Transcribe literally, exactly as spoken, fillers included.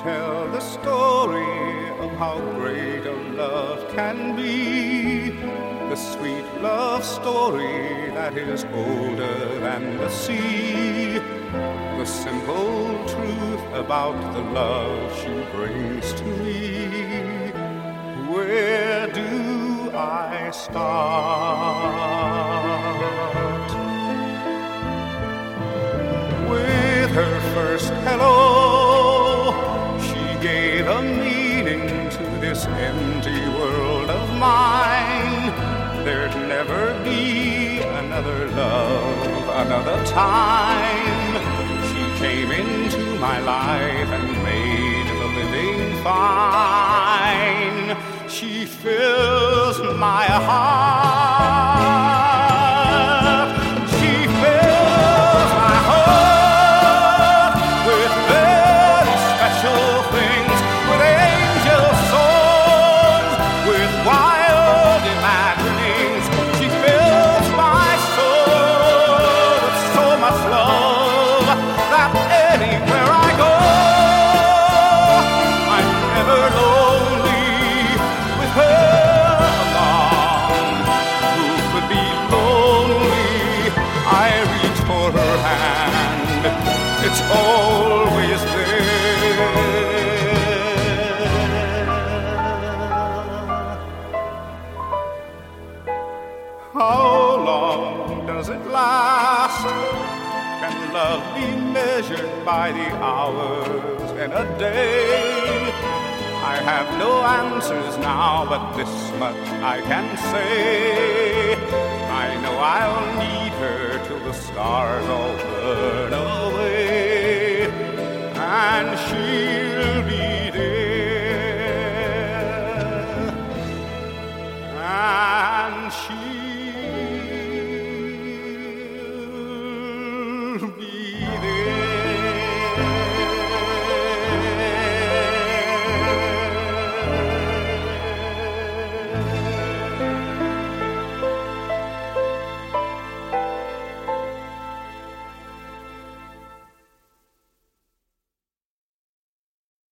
tell the story of how great a love can be, the sweet love story that is older than the sea, the simple truth about the love she brings to me. Where do I start? With her first hello, she gave a meaning to this empty world of mine. There'd never be another love, another time. She came into my life and made the living fine. She fills my heart. She fills my heart with very special things, with angel songs, with wild imaginings. She fills my soul with so much love that anywhere I go, I'm never lonely with her along. Who could be lonely? I reach for her hand, it's always there. How long does it last? Can love be measured by the hours in a day? I have no answers now, but this much I can say. I know I'll need her till the stars all